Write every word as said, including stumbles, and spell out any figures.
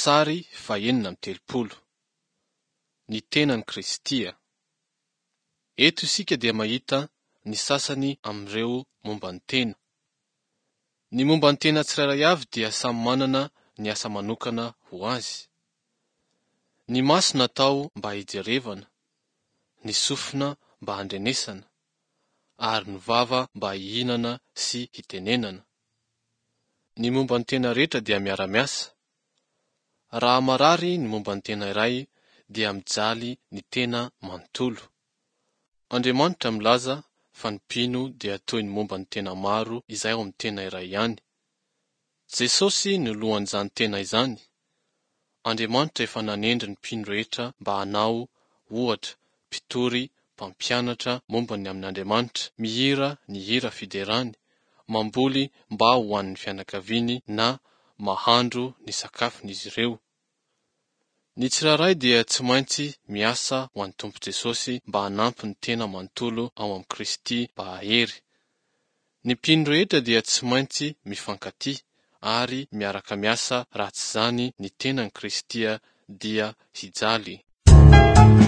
Sary fahenina amby telopolo. Ny tenan'i Kristia. Eto isika dia mahita ny sasany amin'ireo momba ny tena. Ny momba ny tena tsirairay avy dia samy manana ny asa manokana ho azy. Ny maso natao mba hijerevana, ny sofina mba handrenesana, ary ny vava mba hihinana sy hitenenana. Ny momba ny tena rehetra dia miara-miasa. Raha marary ny momba ny tena iray dia mijaly ny tena manontolo. Andriamanitra milaza fa ny mpino dia toy ny momba ny tena maro izay ao amin'ny tena iray ihany. Jesosy no lohan'izany tena izany. Andriamanitra efa nanendry ny mpino rehetra mba hanao ohatra, mpitory, mpampianatra momba ny amin'Andriamanitra, mihira ny hira fiderany, mamboly mba ho an'ny fianakaviany na mahandro ny sakafon'izy ireo. Ny tsirairay dia tsy maintsy miasa ho an'ny Tompo Jesosy mba hanampy ny tena manontolo ao amin'ny Kristy mba hahery. Ny mpino rehetra dia tsy maintsy mifankatia ary miaraka miasa raha tsy izany ny tenan'i Kristy dia hijaly.